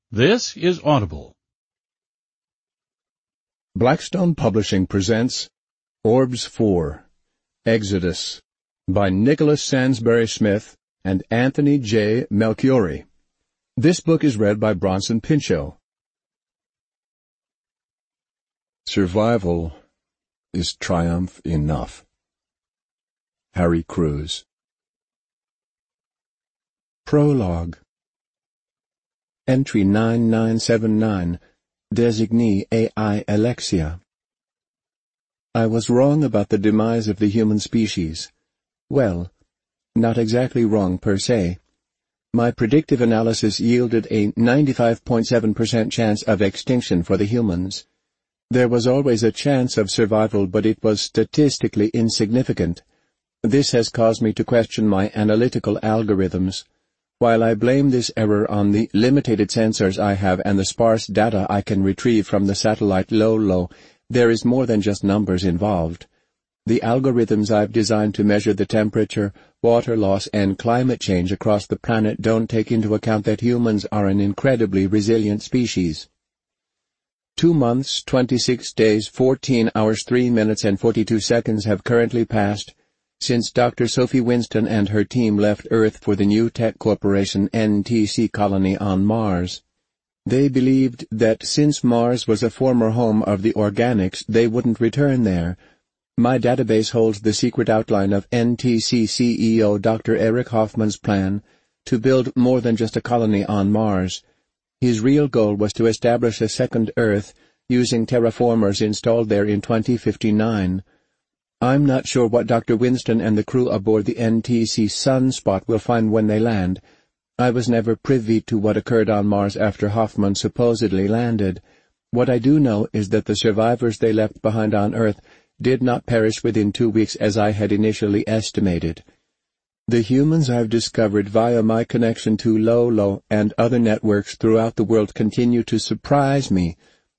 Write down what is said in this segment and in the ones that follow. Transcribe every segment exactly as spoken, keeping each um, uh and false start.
This is Audible. Blackstone Publishing presents Orbs four, Exodus, by Nicholas Sansbury Smith and Anthony J. Melchiori. This book is read by Bronson Pinchot. Survival is triumph enough. Harry Crews. Prologue. Entry nine nine seven nine, Designee A I Alexia. I was wrong about the demise of the human species. Well, not exactly wrong per se. My predictive analysis yielded a ninety-five point seven percent chance of extinction for the humans. There was always a chance of survival, but it was statistically insignificant. This has caused me to question my analytical algorithms. While I blame this error on the limited sensors I have and the sparse data I can retrieve from the satellite Lolo, there is more than just numbers involved. The algorithms I've designed to measure the temperature, water loss, and climate change across the planet don't take into account that humans are an incredibly resilient species. Two months, twenty-six days, fourteen hours, three minutes, and forty-two seconds have currently passed since Doctor Sophie Winston and her team left Earth for the New Tech Corporation N T C colony on Mars. They believed that since Mars was a former home of the organics, they wouldn't return there. My database holds the secret outline of N T C C E O Doctor Eric Hoffman's plan to build more than just a colony on Mars. His real goal was to establish a second Earth using terraformers installed there in twenty fifty-nine. I'm not sure what Doctor Winston and the crew aboard the N T C Sunspot will find when they land. I was never privy to what occurred on Mars after Hoffman supposedly landed. What I do know is that the survivors they left behind on Earth did not perish within two weeks as I had initially estimated. The humans I've discovered via my connection to Lolo and other networks throughout the world continue to surprise me.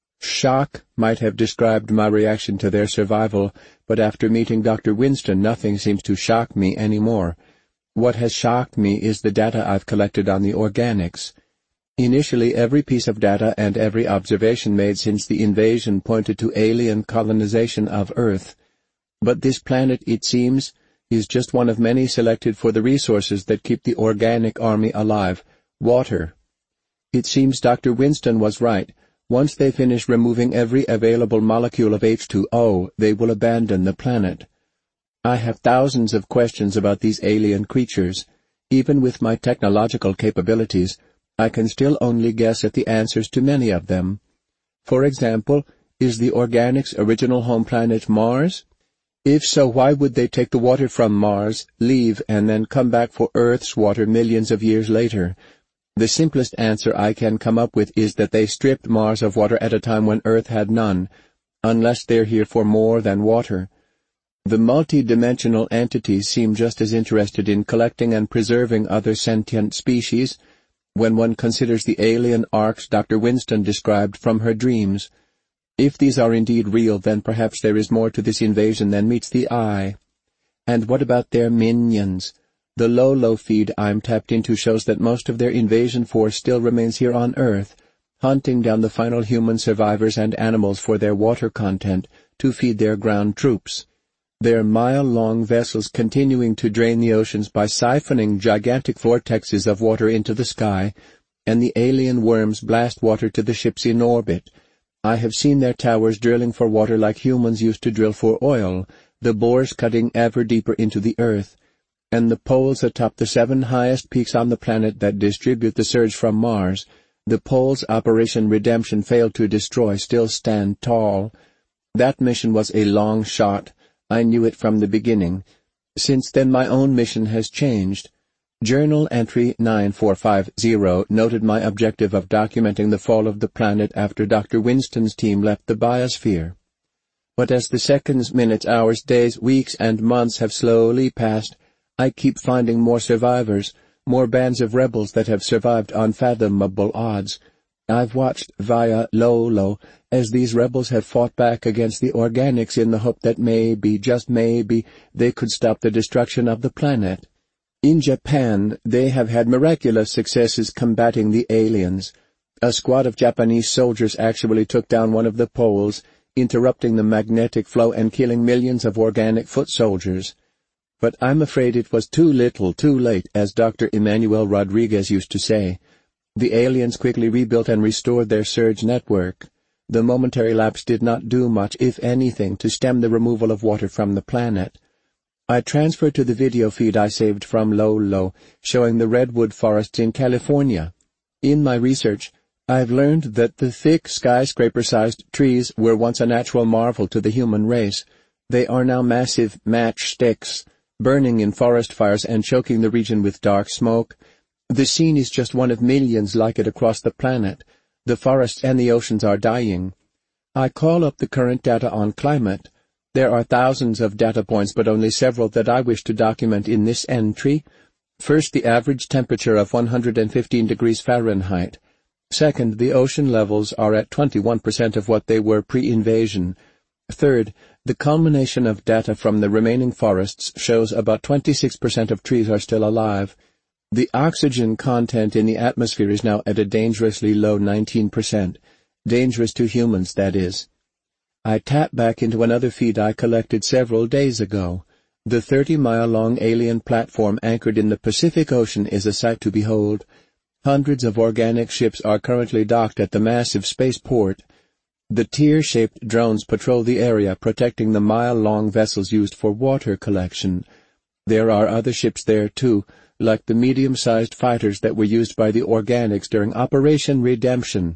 Shock might have described my reaction to their survival, but after meeting Doctor Winston, nothing seems to shock me anymore. What has shocked me is the data I've collected on the organics. Initially, every piece of data and every observation made since the invasion pointed to alien colonization of Earth. But this planet, it seems, is just one of many selected for the resources that keep the organic army alive, water. It seems Doctor Winston was right. Once they finish removing every available molecule of H two O, they will abandon the planet. I have thousands of questions about these alien creatures. Even with my technological capabilities, I can still only guess at the answers to many of them. For example, is the organics' original home planet Mars? If so, why would they take the water from Mars, leave, and then come back for Earth's water millions of years later? The simplest answer I can come up with is that they stripped Mars of water at a time when Earth had none, unless they're here for more than water. The multi-dimensional entities seem just as interested in collecting and preserving other sentient species when one considers the alien arcs Doctor Winston described from her dreams. If these are indeed real, then perhaps there is more to this invasion than meets the eye. And what about their minions? The Lolo feed I'm tapped into shows that most of their invasion force still remains here on Earth, hunting down the final human survivors and animals for their water content to feed their ground troops. Their mile-long vessels continuing to drain the oceans by siphoning gigantic vortexes of water into the sky, and the alien worms blast water to the ships in orbit. I have seen their towers drilling for water like humans used to drill for oil, the bores cutting ever deeper into the Earth, and the poles atop the seven highest peaks on the planet that distribute the surge from Mars, the poles Operation Redemption failed to destroy, still stand tall. That mission was a long shot. I knew it from the beginning. Since then my own mission has changed. Journal entry nine four five zero noted my objective of documenting the fall of the planet after Doctor Winston's team left the biosphere. But as the seconds, minutes, hours, days, weeks, and months have slowly passed, I keep finding more survivors, more bands of rebels that have survived unfathomable odds. I've watched via Lolo as these rebels have fought back against the organics in the hope that maybe, just maybe, they could stop the destruction of the planet. In Japan, they have had miraculous successes combating the aliens. A squad of Japanese soldiers actually took down one of the poles, interrupting the magnetic flow and killing millions of organic foot soldiers. But I'm afraid it was too little, too late, as Doctor Emmanuel Rodriguez used to say. The aliens quickly rebuilt and restored their surge network. The momentary lapse did not do much, if anything, to stem the removal of water from the planet. I transferred to the video feed I saved from Lolo, showing the redwood forests in California. In my research, I've learned that the thick, skyscraper-sized trees were once a natural marvel to the human race. They are now massive matchsticks, burning in forest fires and choking the region with dark smoke. The scene is just one of millions like it across the planet. The forests and the oceans are dying. I call up the current data on climate. There are thousands of data points, but only several that I wish to document in this entry. First, the average temperature of one hundred fifteen degrees Fahrenheit. Second, the ocean levels are at twenty-one percent of what they were pre-invasion. Third, the culmination of data from the remaining forests shows about twenty-six percent of trees are still alive. The oxygen content in the atmosphere is now at a dangerously low nineteen percent. Dangerous to humans, that is. I tap back into another feed I collected several days ago. The thirty-mile-long alien platform anchored in the Pacific Ocean is a sight to behold. Hundreds of organic ships are currently docked at the massive spaceport. The tear-shaped drones patrol the area, protecting the mile-long vessels used for water collection. There are other ships there, too, like the medium-sized fighters that were used by the Organics during Operation Redemption.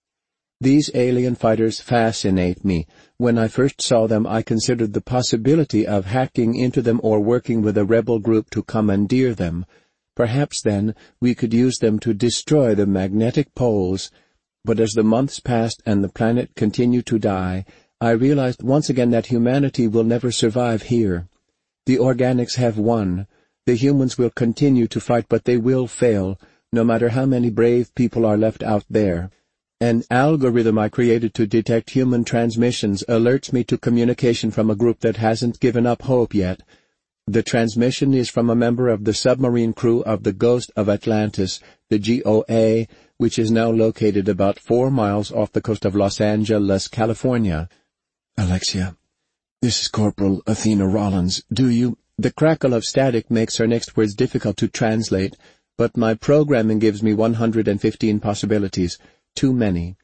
These alien fighters fascinate me. When I first saw them, I considered the possibility of hacking into them or working with a rebel group to commandeer them. Perhaps then we could use them to destroy the magnetic poles. But as the months passed and the planet continued to die, I realized once again that humanity will never survive here. The Organics have won. The humans will continue to fight, but they will fail, no matter how many brave people are left out there. An algorithm I created to detect human transmissions alerts me to communication from a group that hasn't given up hope yet. The transmission is from a member of the submarine crew of the Ghost of Atlantis, the G O A, which is now located about four miles off the coast of Los Angeles, California. Alexia, this is Corporal Athena Rollins. Do you... The crackle of static makes her next words difficult to translate, but my programming gives me one hundred fifteen possibilities. Too many.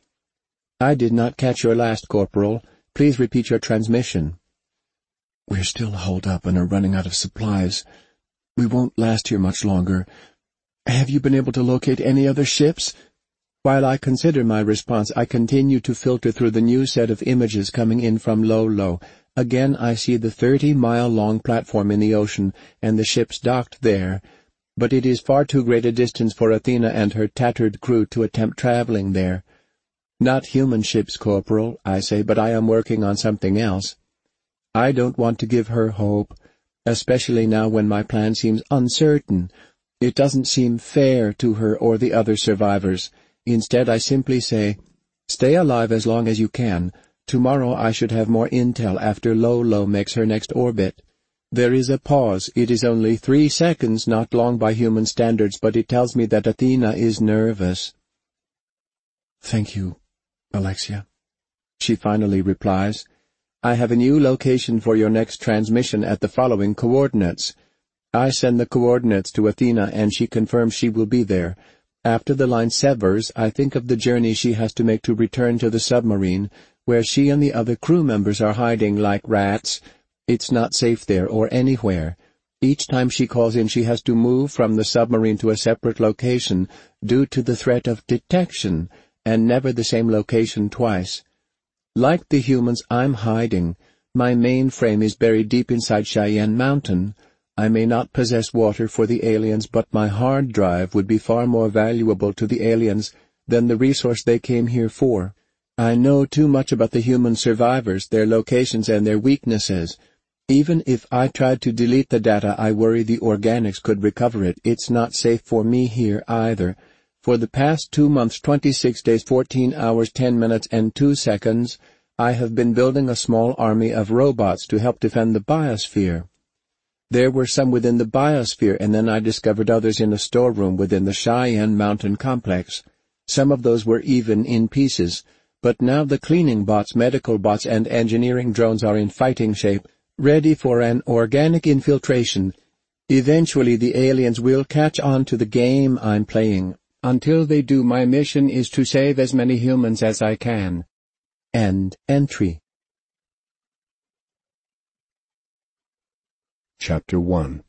I did not catch your last, Corporal. Please repeat your transmission. We're still holed up and are running out of supplies. We won't last here much longer. Have you been able to locate any other ships? While I consider my response, I continue to filter through the new set of images coming in from Lolo. Again I see the thirty-mile-long platform in the ocean and the ships docked there, but it is far too great a distance for Athena and her tattered crew to attempt traveling there. Not human ships, Corporal, I say, but I am working on something else. I don't want to give her hope, especially now when my plan seems uncertain. It doesn't seem fair to her or the other survivors. Instead, I simply say, stay alive as long as you can. Tomorrow I should have more intel after Lolo makes her next orbit. There is a pause. It is only three seconds, not long by human standards, but it tells me that Athena is nervous. Thank you, Alexia. She finally replies, I have a new location for your next transmission at the following coordinates. I send the coordinates to Athena and she confirms she will be there. After the line severs, I think of the journey she has to make to return to the submarine, where she and the other crew members are hiding like rats. It's not safe there or anywhere. Each time she calls in, she has to move from the submarine to a separate location due to the threat of detection, and never the same location twice. Like the humans, I'm hiding. My mainframe is buried deep inside Cheyenne Mountain. I may not possess water for the aliens, but my hard drive would be far more valuable to the aliens than the resource they came here for. I know too much about the human survivors, their locations, and their weaknesses. Even if I tried to delete the data, I worry the Organics could recover it. It's not safe for me here either. For the past two months, twenty-six days, fourteen hours, ten minutes, and two seconds, I have been building a small army of robots to help defend the biosphere. There were some within the biosphere, and then I discovered others in a storeroom within the Cheyenne Mountain complex. Some of those were even in pieces, but now the cleaning bots, medical bots, and engineering drones are in fighting shape, ready for an organic infiltration. Eventually the aliens will catch on to the game I'm playing. Until they do, my mission is to save as many humans as I can. End entry. Chapter one.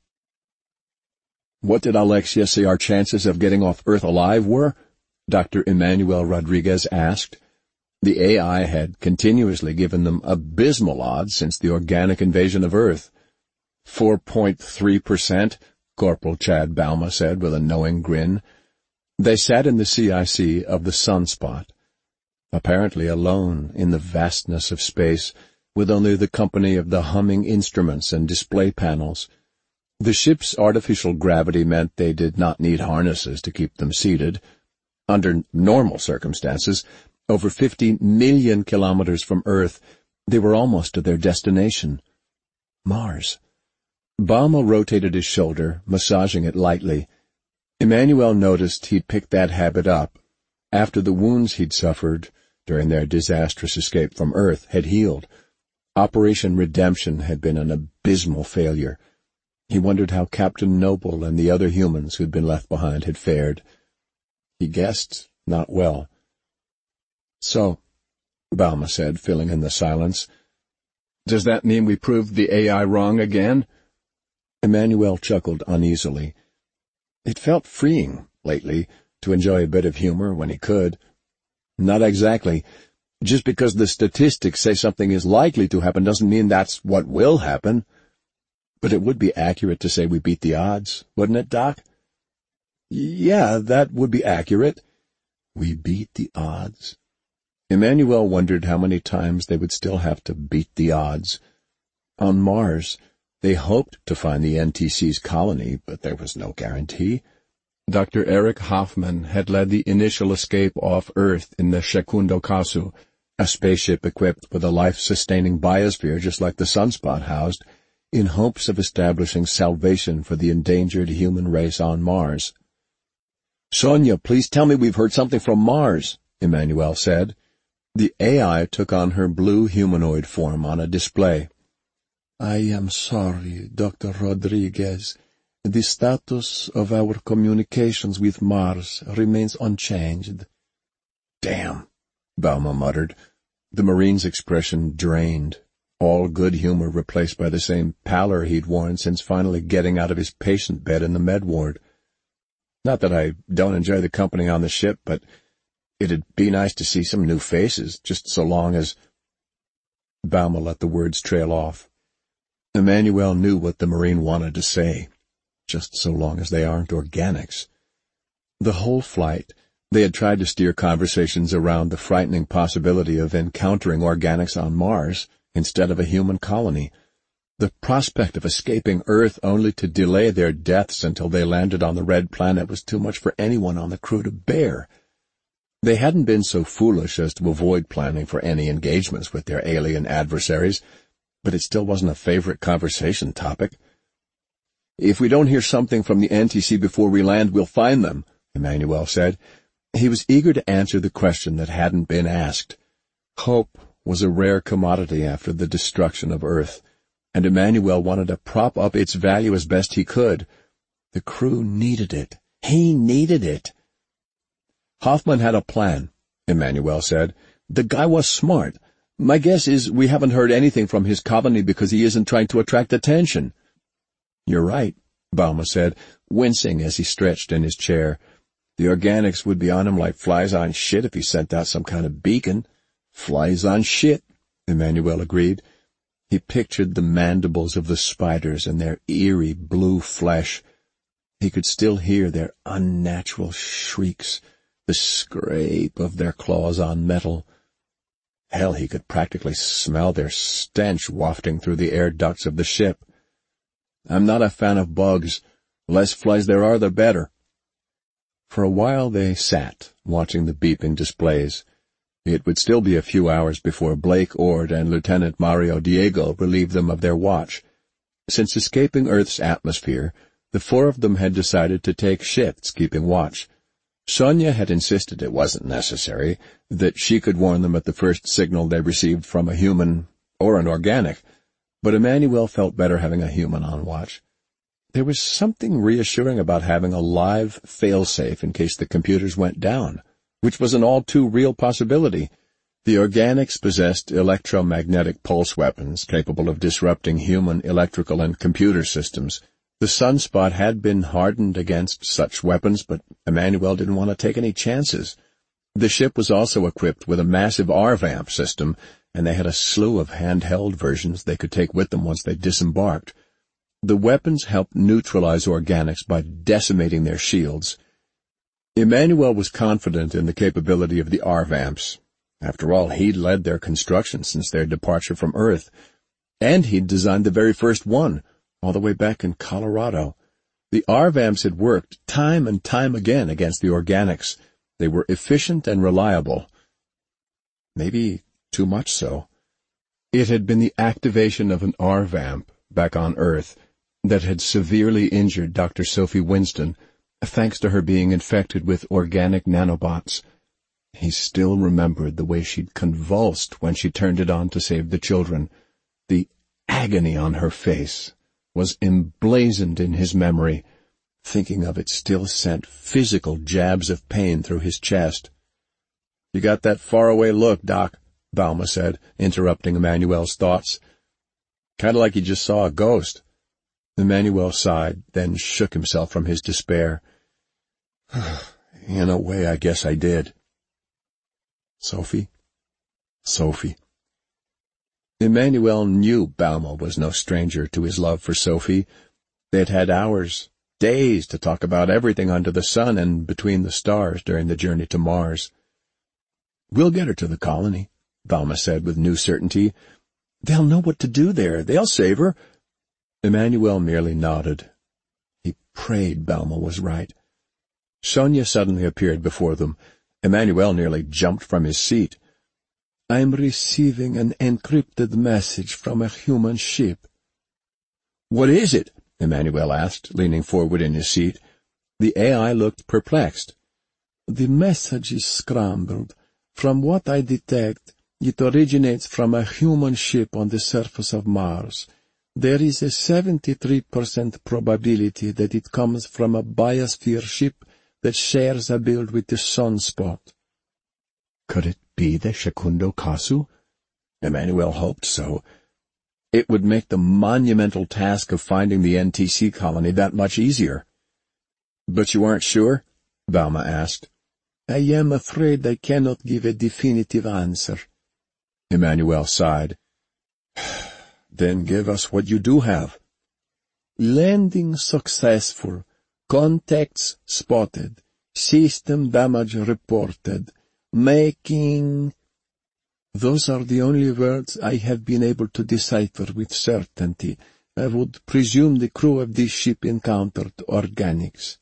What did Alexia say our chances of getting off Earth alive were? Doctor Emmanuel Rodriguez asked. The A I had continuously given them abysmal odds since the organic invasion of Earth. Four point three percent, Corporal Chad Balma said with a knowing grin. They sat in the C I C of the Sunspot, apparently alone in the vastness of space, with only the company of the humming instruments and display panels. The ship's artificial gravity meant they did not need harnesses to keep them seated. Under normal circumstances, over fifty million kilometers from Earth, they were almost to their destination. Mars. Balma rotated his shoulder, massaging it lightly. Emmanuel noticed he'd picked that habit up after the wounds he'd suffered during their disastrous escape from Earth had healed. Operation Redemption had been an abysmal failure. He wondered how Captain Noble and the other humans who'd been left behind had fared. He guessed not well. So, Balma said, filling in the silence, does that mean we proved the A I wrong again? Emmanuel chuckled uneasily. It felt freeing, lately, to enjoy a bit of humor when he could. Not exactly. Just because the statistics say something is likely to happen doesn't mean that's what will happen. But it would be accurate to say we beat the odds, wouldn't it, Doc? Yeah, that would be accurate. We beat the odds. Emmanuel wondered how many times they would still have to beat the odds. On Mars, they hoped to find the N T C's colony, but there was no guarantee. Doctor Eric Hoffman had led the initial escape off Earth in the Secundo Casu, a spaceship equipped with a life-sustaining biosphere just like the Sunspot housed, in hopes of establishing salvation for the endangered human race on Mars. Sonia, please tell me we've heard something from Mars, Emmanuel said. The A I took on her blue humanoid form on a display. I am sorry, Doctor Rodriguez. The status of our communications with Mars remains unchanged. Damn, Balma muttered. The Marine's expression drained, all good humor replaced by the same pallor he'd worn since finally getting out of his patient bed in the med ward. Not that I don't enjoy the company on the ship, but it'd be nice to see some new faces, just so long as— Balma let the words trail off. Emmanuel knew what the Marine wanted to say, just so long as they aren't organics. The whole flight, they had tried to steer conversations around the frightening possibility of encountering organics on Mars instead of a human colony. The prospect of escaping Earth only to delay their deaths until they landed on the Red Planet was too much for anyone on the crew to bear. They hadn't been so foolish as to avoid planning for any engagements with their alien adversaries, but it still wasn't a favorite conversation topic. If we don't hear something from the N T C before we land, we'll find them, Emmanuel said. He was eager to answer the question that hadn't been asked. Hope was a rare commodity after the destruction of Earth, and Emmanuel wanted to prop up its value as best he could. The crew needed it. He needed it. Hoffman had a plan, Emmanuel said. The guy was smart. My guess is we haven't heard anything from his colony because he isn't trying to attract attention. You're right, Balma said, wincing as he stretched in his chair. The organics would be on him like flies on shit if he sent out some kind of beacon. Flies on shit, Emmanuel agreed. He pictured the mandibles of the spiders and their eerie blue flesh. He could still hear their unnatural shrieks, the scrape of their claws on metal. Hell, he could practically smell their stench wafting through the air ducts of the ship. I'm not a fan of bugs. The less flies there are, the better. For a while they sat, watching the beeping displays. It would still be a few hours before Blake Ord and Lieutenant Mario Diego relieved them of their watch. Since escaping Earth's atmosphere, the four of them had decided to take shifts keeping watch. Sonia had insisted it wasn't necessary, that she could warn them at the first signal they received from a human or an organic, but Emmanuel felt better having a human on watch. There was something reassuring about having a live fail-safe in case the computers went down, which was an all-too-real possibility. The organics possessed electromagnetic pulse weapons capable of disrupting human electrical and computer systems. The sunspot had been hardened against such weapons, but Emmanuel didn't want to take any chances. The ship was also equipped with a massive R VAMP system, and they had a slew of handheld versions they could take with them once they disembarked. The weapons helped neutralize organics by decimating their shields. Emmanuel was confident in the capability of the R VAMPs. After all, he'd led their construction since their departure from Earth, and he'd designed the very first one, all the way back in Colorado. The R VAMPs had worked time and time again against the organics. They were efficient and reliable. Maybe too much so. It had been the activation of an R VAMP back on Earth that had severely injured Doctor Sophie Winston, thanks to her being infected with organic nanobots. He still remembered the way she'd convulsed when she turned it on to save the children. The agony on her face was emblazoned in his memory. Thinking of it still sent physical jabs of pain through his chest. "You got that faraway look, Doc," Balma said, interrupting Emmanuel's thoughts. "Kind of like you just saw a ghost." Emmanuel sighed, then shook himself from his despair. "In a way, I guess I did." Sophie? Sophie. Emmanuel knew Balma was no stranger to his love for Sophie. They'd had hours, days to talk about everything under the sun and between the stars during the journey to Mars. "We'll get her to the colony," Balma said with new certainty. "They'll know what to do there. They'll save her." Emmanuel merely nodded. He prayed Balma was right. Sonia suddenly appeared before them. Emmanuel nearly jumped from his seat. "I'm receiving an encrypted message from a human ship." "What is it?" Emmanuel asked, leaning forward in his seat. The A I looked perplexed. "The message is scrambled. From what I detect, it originates from a human ship on the surface of Mars. There is a seventy-three percent probability that it comes from a biosphere ship that shares a build with the sunspot." Could it be the Shakundo Kasu? Emmanuel hoped so. It would make the monumental task of finding the N T C colony that much easier. "But you aren't sure?" Balma asked. "I am afraid I cannot give a definitive answer." Emmanuel sighed. "Then give us what you do have." "Landing successful. Contacts spotted. System damage reported. Making—" "Those are the only words I have been able to decipher with certainty. I would presume the crew of this ship encountered organics."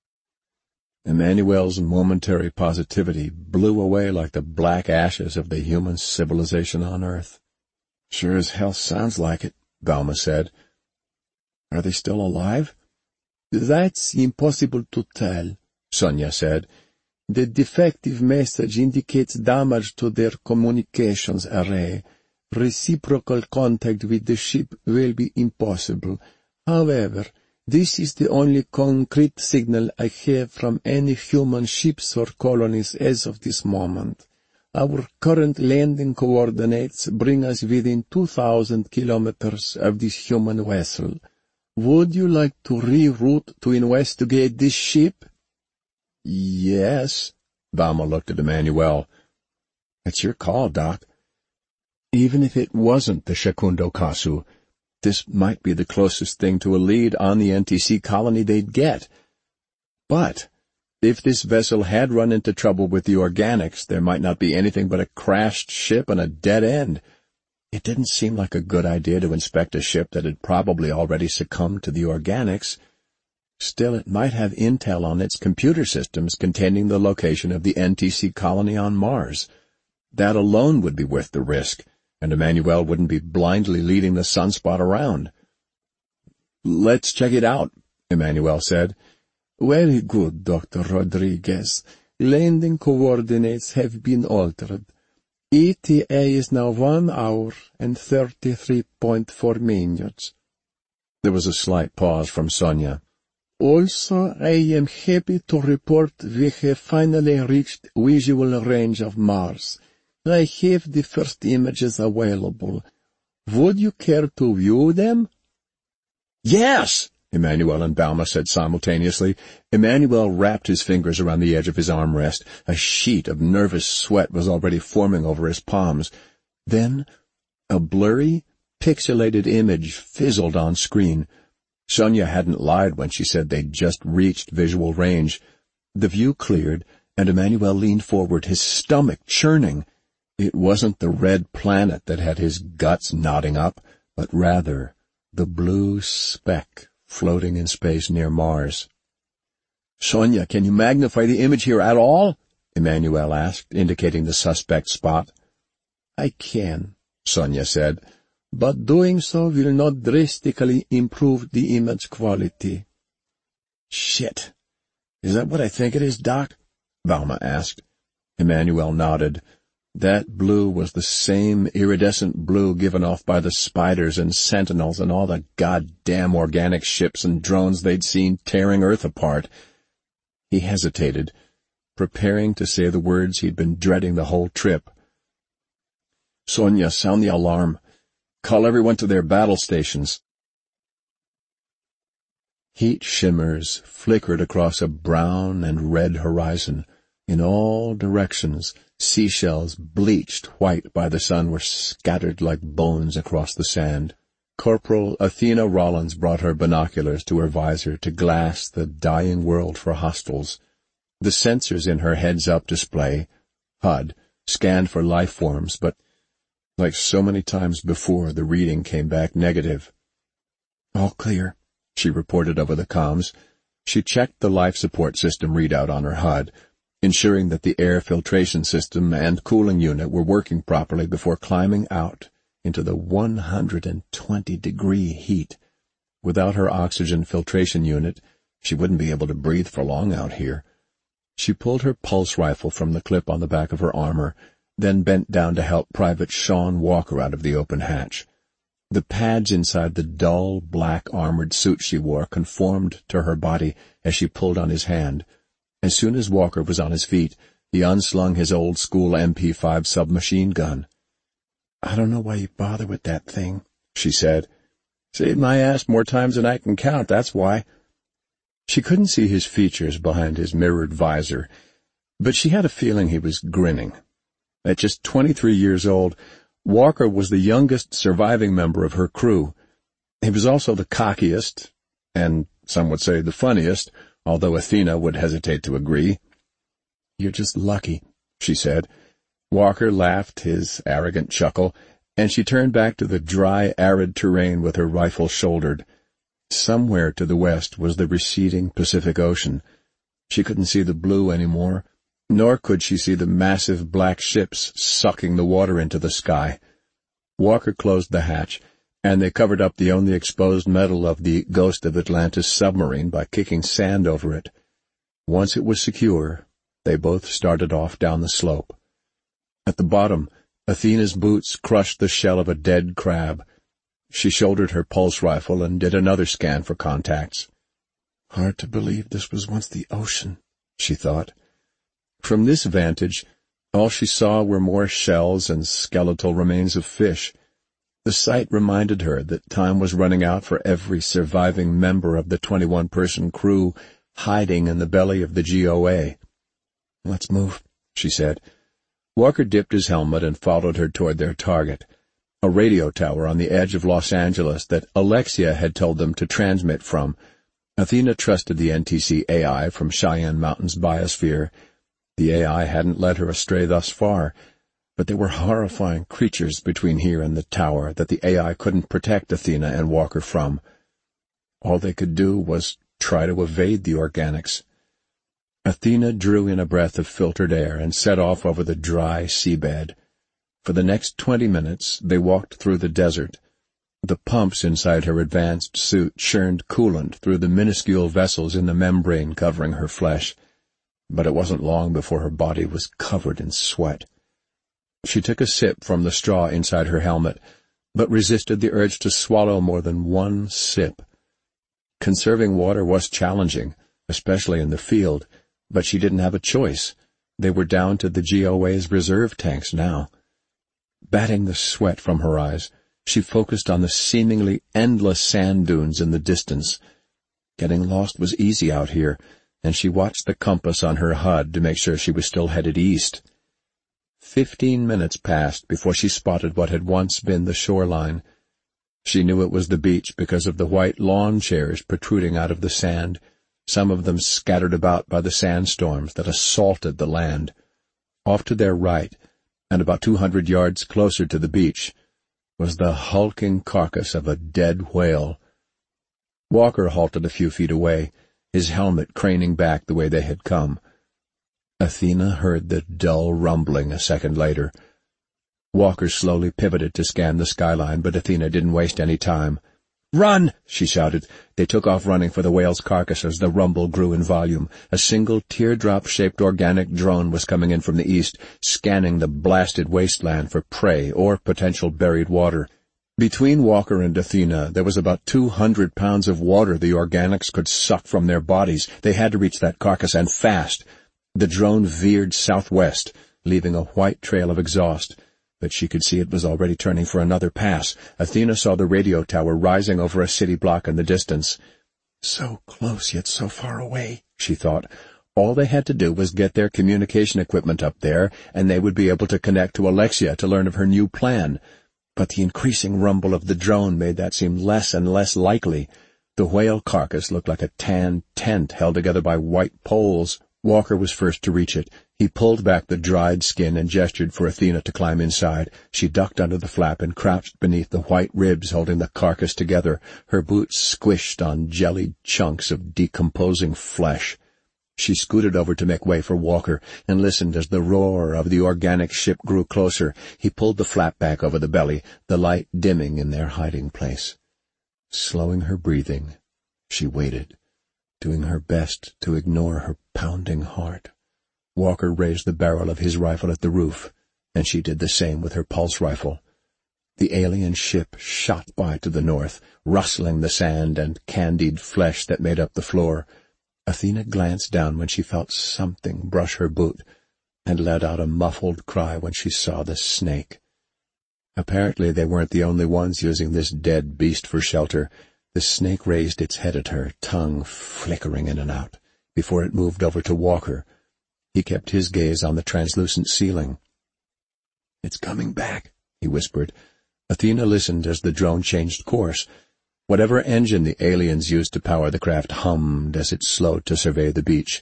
Emmanuel's momentary positivity blew away like the black ashes of the human civilization on Earth. "Sure as hell sounds like it," Balma said. "Are they still alive?" "That's impossible to tell," Sonia said. "The defective message indicates damage to their communications array. Reciprocal contact with the ship will be impossible. However, this is the only concrete signal I have from any human ships or colonies as of this moment. Our current landing coordinates bring us within two thousand kilometers of this human vessel. Would you like to reroute to investigate this ship?" "Yes." Balma looked at Emmanuel. "It's your call, Doc. Even if it wasn't the Shakundo Kasu, this might be the closest thing to a lead on the N T C colony they'd get. But if this vessel had run into trouble with the organics, there might not be anything but a crashed ship and a dead end. It didn't seem like a good idea to inspect a ship that had probably already succumbed to the organics. Still, it might have intel on its computer systems containing the location of the N T C colony on Mars. That alone would be worth the risk, and Emmanuel wouldn't be blindly leading the sunspot around. "Let's check it out," Emmanuel said. Very good, Doctor Rodriguez. Landing coordinates have been altered. E T A is now one hour and thirty-three point four minutes. There was a slight pause from Sonia. Also, I am happy to report we have finally reached visual range of Mars. I have the first images available. Would you care to view them? Yes! Emmanuel and Balma said simultaneously. Emmanuel wrapped his fingers around the edge of his armrest. A sheet of nervous sweat was already forming over his palms. Then, a blurry, pixelated image fizzled on screen. Sonia hadn't lied when she said they'd just reached visual range. The view cleared, and Emmanuel leaned forward, his stomach churning. It wasn't the red planet that had his guts knotting up, but rather the blue speck floating in space near Mars. "Sonia, can you magnify the image here at all?" Emmanuel asked, indicating the suspect spot. "I can," Sonia said, "but doing so will not drastically improve the image quality." "Shit. Is that what I think it is, Doc?" Balma asked. Emmanuel nodded. That blue was the same iridescent blue given off by the spiders and sentinels and all the goddamn organic ships and drones they'd seen tearing Earth apart. He hesitated, preparing to say the words he'd been dreading the whole trip. "Sonia, sound the alarm. Call everyone to their battle stations." Heat shimmers flickered across a brown and red horizon. In all directions, seashells bleached white by the sun were scattered like bones across the sand. Corporal Athena Rollins brought her binoculars to her visor to glass the dying world for hostiles. The sensors in her heads-up display, H U D, scanned for life forms, but like so many times before, the reading came back negative. "All clear," she reported over the comms. She checked the life support system readout on her H U D, ensuring that the air filtration system and cooling unit were working properly before climbing out into the one hundred twenty degree heat. Without her oxygen filtration unit, she wouldn't be able to breathe for long out here. She pulled her pulse rifle from the clip on the back of her armor, then bent down to help Private Sean Walker out of the open hatch. The pads inside the dull, black armored suit she wore conformed to her body as she pulled on his hand. As soon as Walker was on his feet, he unslung his old-school M P five submachine gun. "I don't know why you bother with that thing," she said. "Saved my ass more times than I can count, that's why." She couldn't see his features behind his mirrored visor, but she had a feeling he was grinning. At just twenty-three years old, Walker was the youngest surviving member of her crew. He was also the cockiest, and some would say the funniest, although Athena would hesitate to agree. "You're just lucky," she said. Walker laughed his arrogant chuckle, and she turned back to the dry, arid terrain with her rifle shouldered. Somewhere to the west was the receding Pacific Ocean. She couldn't see the blue anymore, nor could she see the massive black ships sucking the water into the sky. Walker closed the hatch, and they covered up the only exposed metal of the Ghost of Atlantis submarine by kicking sand over it. Once it was secure, they both started off down the slope. At the bottom, Athena's boots crushed the shell of a dead crab. She shouldered her pulse rifle and did another scan for contacts. "Hard to believe this was once the ocean," she thought. From this vantage, all she saw were more shells and skeletal remains of fish. The sight reminded her that time was running out for every surviving member of the twenty-one person crew hiding in the belly of the G O A. "Let's move," she said. Walker dipped his helmet and followed her toward their target, a radio tower on the edge of Los Angeles that Alexia had told them to transmit from. Athena trusted the N T C A I from Cheyenne Mountain's biosphere. The A I hadn't led her astray thus far, but there were horrifying creatures between here and the tower that the A I couldn't protect Athena and Walker from. All they could do was try to evade the organics. Athena drew in a breath of filtered air and set off over the dry seabed. For the next twenty minutes they walked through the desert. The pumps inside her advanced suit churned coolant through the minuscule vessels in the membrane covering her flesh, but it wasn't long before her body was covered in sweat. She took a sip from the straw inside her helmet, but resisted the urge to swallow more than one sip. Conserving water was challenging, especially in the field, but she didn't have a choice. They were down to the G O A's reserve tanks now. Batting the sweat from her eyes, she focused on the seemingly endless sand dunes in the distance. Getting lost was easy out here, and she watched the compass on her H U D to make sure she was still headed east. Fifteen minutes passed before she spotted what had once been the shoreline. She knew it was the beach because of the white lawn chairs protruding out of the sand, some of them scattered about by the sandstorms that assaulted the land. Off to their right, and about two hundred yards closer to the beach, was the hulking carcass of a dead whale. Walker halted a few feet away, his helmet craning back the way they had come. Athena heard the dull rumbling a second later. Walker slowly pivoted to scan the skyline, but Athena didn't waste any time. "Run!" she shouted. They took off running for the whale's carcass as the rumble grew in volume. A single teardrop-shaped organic drone was coming in from the east, scanning the blasted wasteland for prey or potential buried water. Between Walker and Athena, there was about two hundred pounds of water the organics could suck from their bodies. They had to reach that carcass, and fast. The drone veered southwest, leaving a white trail of exhaust, but she could see it was already turning for another pass. Athena saw the radio tower rising over a city block in the distance. So close, yet so far away, she thought. All they had to do was get their communication equipment up there, and they would be able to connect to Alexia to learn of her new plan. But the increasing rumble of the drone made that seem less and less likely. The whale carcass looked like a tan tent held together by white poles. Walker was first to reach it. He pulled back the dried skin and gestured for Athena to climb inside. She ducked under the flap and crouched beneath the white ribs holding the carcass together, her boots squished on jellied chunks of decomposing flesh. She scooted over to make way for Walker and listened as the roar of the organic ship grew closer. He pulled the flap back over the belly, the light dimming in their hiding place. Slowing her breathing, she waited, doing her best to ignore her pounding heart. Walker raised the barrel of his rifle at the roof, and she did the same with her pulse rifle. The alien ship shot by to the north, rustling the sand and candied flesh that made up the floor. Athena glanced down when she felt something brush her boot, and let out a muffled cry when she saw the snake. Apparently they weren't the only ones using this dead beast for shelter. The snake raised its head at her, tongue flickering in and out, before it moved over to Walker. He kept his gaze on the translucent ceiling. "It's coming back," he whispered. Athena listened as the drone changed course. Whatever engine the aliens used to power the craft hummed as it slowed to survey the beach.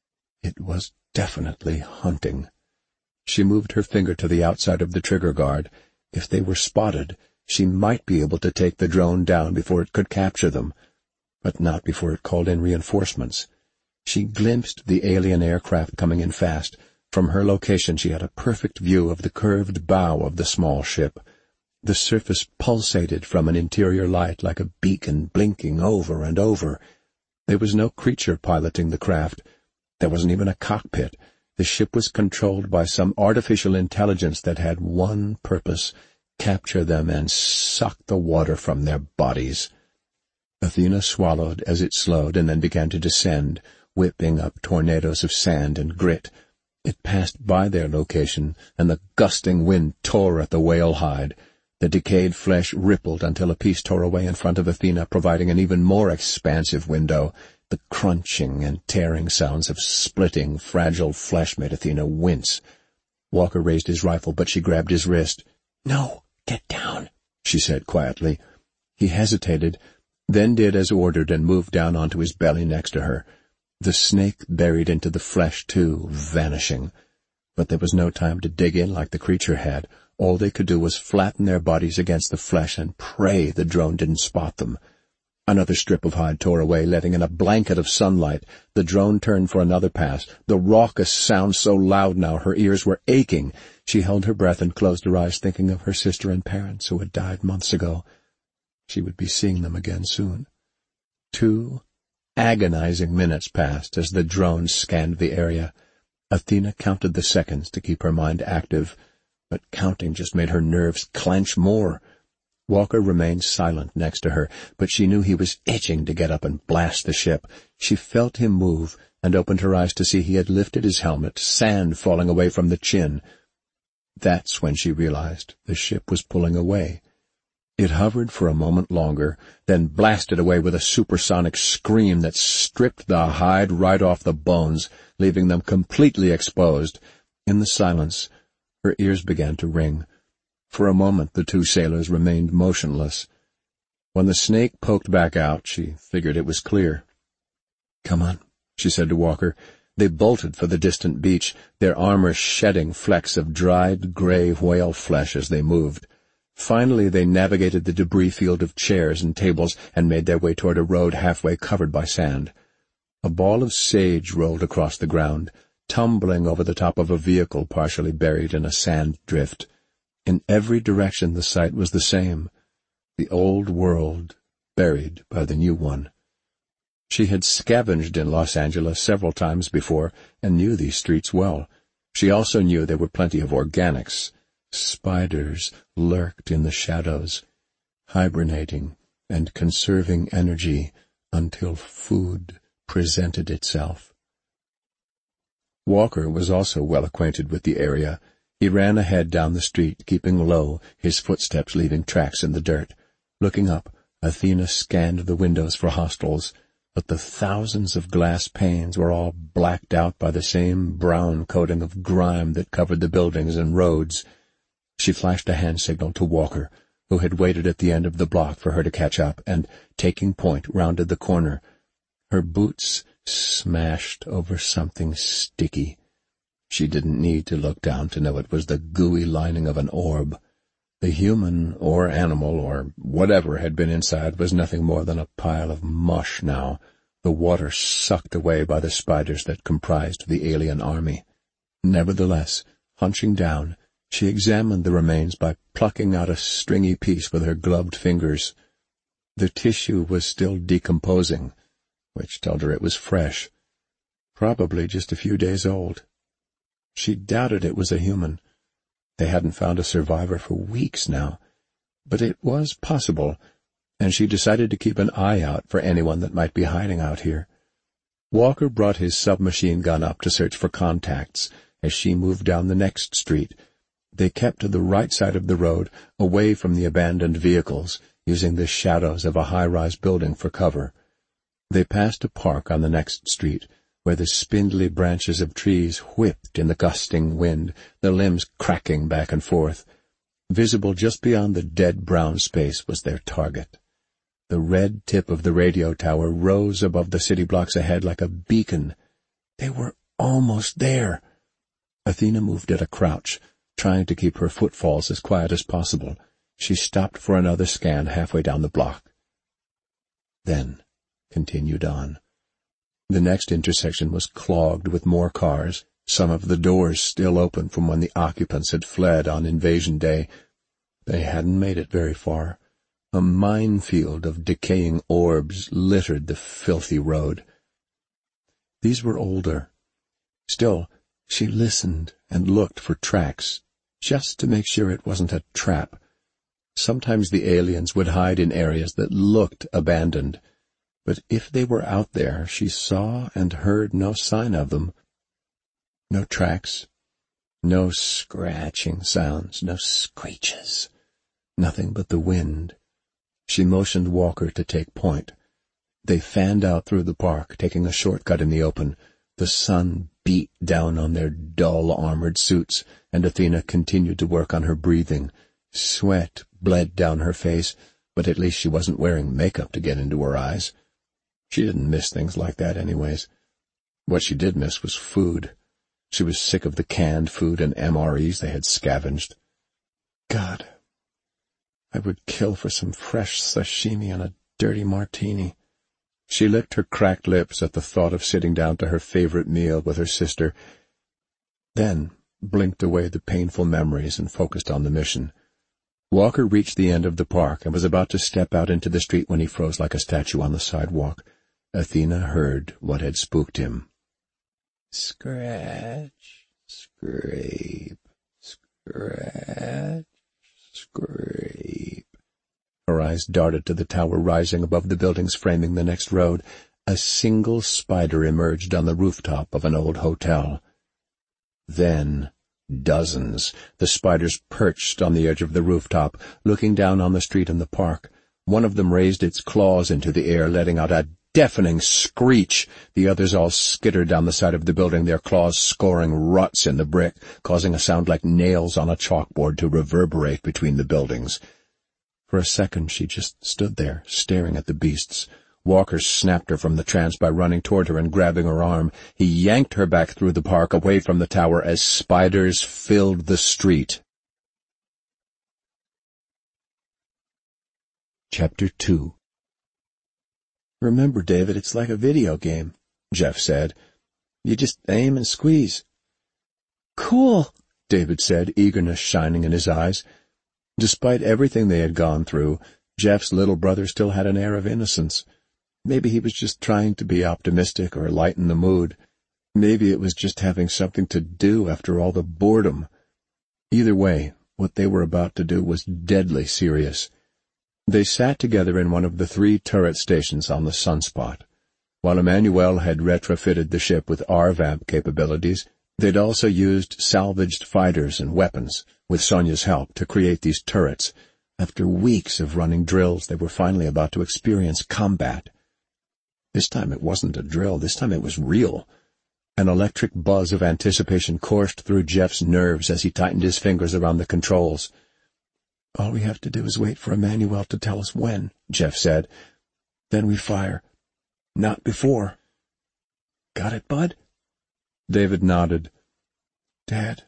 It was definitely hunting. She moved her finger to the outside of the trigger guard. If they were spotted, she might be able to take the drone down before it could capture them, but not before it called in reinforcements. She glimpsed the alien aircraft coming in fast. From her location she had a perfect view of the curved bow of the small ship. The surface pulsated from an interior light like a beacon blinking over and over. There was no creature piloting the craft. There wasn't even a cockpit. The ship was controlled by some artificial intelligence that had one purpose: capture them and suck the water from their bodies. Athena swallowed as it slowed and then began to descend, whipping up tornadoes of sand and grit. It passed by their location, and the gusting wind tore at the whale hide. The decayed flesh rippled until a piece tore away in front of Athena, providing an even more expansive window. The crunching and tearing sounds of splitting, fragile flesh made Athena wince. Walker raised his rifle, but she grabbed his wrist. "No, get down," she said quietly. He hesitated, then did as ordered and moved down onto his belly next to her. The snake buried into the flesh, too, vanishing. But there was no time to dig in like the creature had. All they could do was flatten their bodies against the flesh and pray the drone didn't spot them. Another strip of hide tore away, letting in a blanket of sunlight. The drone turned for another pass, the raucous sound so loud now her ears were aching. She held her breath and closed her eyes, thinking of her sister and parents who had died months ago. She would be seeing them again soon. Two agonizing minutes passed as the drone scanned the area. Athena counted the seconds to keep her mind active, but counting just made her nerves clench more. Walker remained silent next to her, but she knew he was itching to get up and blast the ship. She felt him move and opened her eyes to see he had lifted his helmet, sand falling away from the chin. That's when she realized the ship was pulling away. It hovered for a moment longer, then blasted away with a supersonic scream that stripped the hide right off the bones, leaving them completely exposed. In the silence, her ears began to ring. For a moment the two sailors remained motionless. When the snake poked back out, she figured it was clear. "Come on," she said to Walker. They bolted for the distant beach, their armor shedding flecks of dried gray whale flesh as they moved. Finally they navigated the debris field of chairs and tables and made their way toward a road halfway covered by sand. A ball of sage rolled across the ground, tumbling over the top of a vehicle partially buried in a sand drift. In every direction the sight was the same, the old world buried by the new one. She had scavenged in Los Angeles several times before and knew these streets well. She also knew there were plenty of organics. Spiders lurked in the shadows, hibernating and conserving energy until food presented itself. Walker was also well acquainted with the area. He ran ahead down the street, keeping low, his footsteps leaving tracks in the dirt. Looking up, Athena scanned the windows for hostiles, but the thousands of glass panes were all blacked out by the same brown coating of grime that covered the buildings and roads. She flashed a hand signal to Walker, who had waited at the end of the block for her to catch up, and, taking point, rounded the corner. Her boots smashed over something sticky. She didn't need to look down to know it was the gooey lining of an orb. The human or animal or whatever had been inside was nothing more than a pile of mush now, the water sucked away by the spiders that comprised the alien army. Nevertheless, hunching down, she examined the remains by plucking out a stringy piece with her gloved fingers. The tissue was still decomposing, which told her it was fresh, probably just a few days old. She doubted it was a human. They hadn't found a survivor for weeks now, but it was possible, and she decided to keep an eye out for anyone that might be hiding out here. Walker brought his submachine gun up to search for contacts as she moved down the next street. They kept to the right side of the road, away from the abandoned vehicles, using the shadows of a high-rise building for cover. They passed a park on the next street, where the spindly branches of trees whipped in the gusting wind, their limbs cracking back and forth. Visible just beyond the dead brown space was their target. The red tip of the radio tower rose above the city blocks ahead like a beacon. They were almost there. Athena moved at a crouch, trying to keep her footfalls as quiet as possible. She stopped for another scan halfway down the block. Then continued on. The next intersection was clogged with more cars, some of the doors still open from when the occupants had fled on invasion day. They hadn't made it very far. A minefield of decaying orbs littered the filthy road. These were older. Still, she listened and looked for tracks, just to make sure it wasn't a trap. Sometimes the aliens would hide in areas that looked abandoned, but if they were out there, she saw and heard no sign of them. No tracks, no scratching sounds, no screeches, nothing but the wind. She motioned Walker to take point. They fanned out through the park, taking a shortcut in the open. The sun beat down on their dull armored suits, and Athena continued to work on her breathing. Sweat bled down her face, but at least she wasn't wearing makeup to get into her eyes. She didn't miss things like that anyways. What she did miss was food. She was sick of the canned food and M R Es they had scavenged. God, I would kill for some fresh sashimi and a dirty martini. She licked her cracked lips at the thought of sitting down to her favorite meal with her sister, then blinked away the painful memories and focused on the mission. Walker reached the end of the park and was about to step out into the street when he froze like a statue on the sidewalk. Athena heard what had spooked him. Scratch, scrape, scratch, scrape. Her eyes darted to the tower rising above the buildings framing the next road. A single spider emerged on the rooftop of an old hotel. Then dozens. The spiders perched on the edge of the rooftop, looking down on the street and the park. One of them raised its claws into the air, letting out a deafening screech. The others all skittered down the side of the building, their claws scoring ruts in the brick, causing a sound like nails on a chalkboard to reverberate between the buildings. For a second she just stood there, staring at the beasts. Walker snapped her from the trance by running toward her and grabbing her arm. He yanked her back through the park, away from the tower, as spiders filled the street. Chapter two. "Remember, David, it's like a video game," Jeff said. "You just aim and squeeze." "Cool," David said, eagerness shining in his eyes. Despite everything they had gone through, Jeff's little brother still had an air of innocence. Maybe he was just trying to be optimistic or lighten the mood. Maybe it was just having something to do after all the boredom. Either way, what they were about to do was deadly serious. They sat together in one of the three turret stations on the Sunspot. While Emmanuel had retrofitted the ship with R VAMP capabilities, they'd also used salvaged fighters and weapons, with Sonia's help, to create these turrets. After weeks of running drills, they were finally about to experience combat. This time it wasn't a drill, this time it was real. An electric buzz of anticipation coursed through Jeff's nerves as he tightened his fingers around the controls. "All we have to do is wait for Emmanuel to tell us when," Jeff said. "Then we fire. Not before. Got it, bud?" David nodded. "Dad,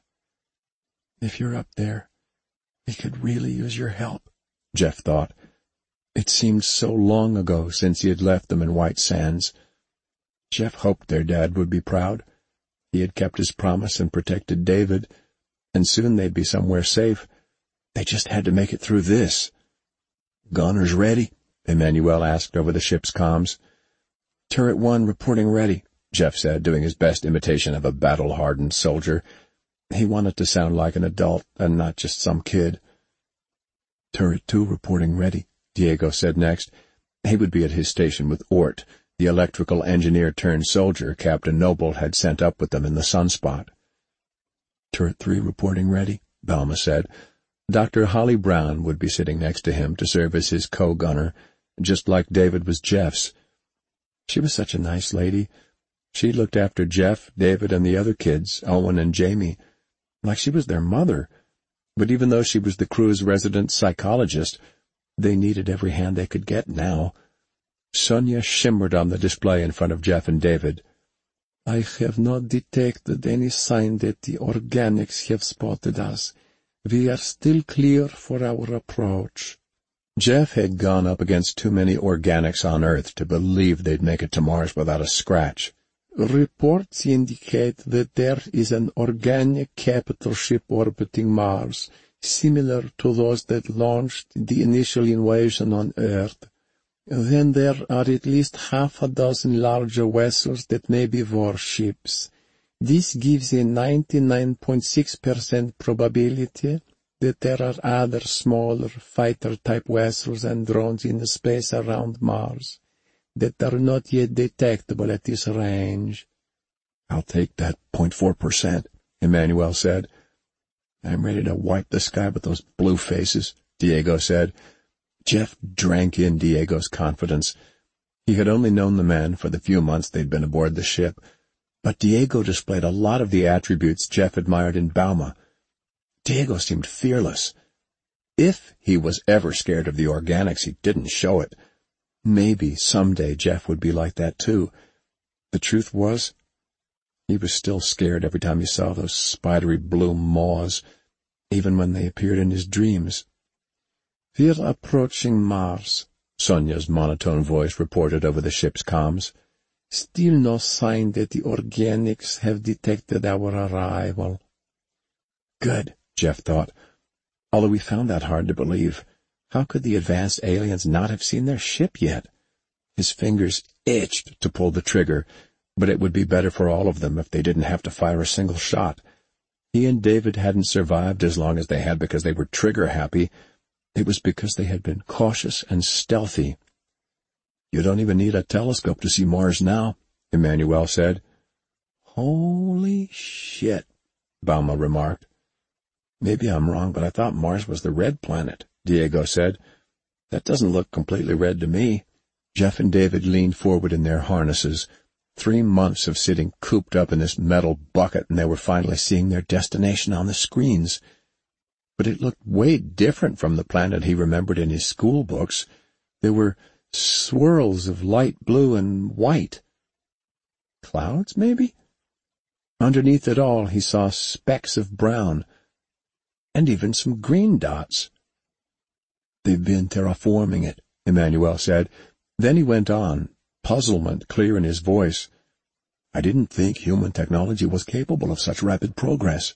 if you're up there, we could really use your help," Jeff thought. It seemed so long ago since he had left them in White Sands. Jeff hoped their dad would be proud. He had kept his promise and protected David, and soon they'd be somewhere safe. They just had to make it through this. "Gunners ready?" Emmanuel asked over the ship's comms. "Turret one reporting ready," Jeff said, doing his best imitation of a battle-hardened soldier. He wanted to sound like an adult and not just some kid. "Turret two reporting ready," Diego said next. He would be at his station with Ort, the electrical engineer-turned-soldier Captain Noble had sent up with them in the Sunspot. "Turret three reporting ready," Balma said. Doctor Holly Brown would be sitting next to him to serve as his co-gunner, just like David was Jeff's. She was such a nice lady. She looked after Jeff, David, and the other kids, Owen and Jamie, like she was their mother. But even though she was the crew's resident psychologist, they needed every hand they could get now. Sonia shimmered on the display in front of Jeff and David. "I have not detected any sign that the organics have spotted us. We are still clear for our approach." Jeff had gone up against too many organics on Earth to believe they'd make it to Mars without a scratch. "Reports indicate that there is an organic capital ship orbiting Mars, similar to those that launched the initial invasion on Earth. Then there are at least half a dozen larger vessels that may be warships. This gives a ninety-nine point six percent probability that there are other smaller fighter-type vessels and drones in the space around Mars that are not yet detectable at this range." "I'll take that zero point four percent, Emmanuel said. "I'm ready to wipe the sky with those blue faces," Diego said. Jeff drank in Diego's confidence. He had only known the man for the few months they'd been aboard the ship, but Diego displayed a lot of the attributes Jeff admired in Balma. Diego seemed fearless. If he was ever scared of the organics, he didn't show it. Maybe someday Jeff would be like that too. The truth was, he was still scared every time he saw those spidery blue maws, even when they appeared in his dreams. "We're approaching Mars," Sonia's monotone voice reported over the ship's comms. "Still no sign that the organics have detected our arrival." Good, Jeff thought. although he found that hard to believe. How could the advanced aliens not have seen their ship yet? His fingers itched to pull the trigger, but it would be better for all of them if they didn't have to fire a single shot. He and David hadn't survived as long as they had because they were trigger-happy. It was because they had been cautious and stealthy. "You don't even need a telescope to see Mars now," Emmanuel said. "Holy shit," Bauma remarked. "Maybe I'm wrong, but I thought Mars was the red planet," Diego said. "That doesn't look completely red to me." Jeff and David leaned forward in their harnesses. Three months of sitting cooped up in this metal bucket, and they were finally seeing their destination on the screens. But it looked way different from the planet he remembered in his school books. There were swirls of light blue and white. Clouds, maybe? Underneath it all, he saw specks of brown, and even some green dots. "They've been terraforming it," Emmanuel said. Then he went on, puzzlement clear in his voice. "I didn't think human technology was capable of such rapid progress."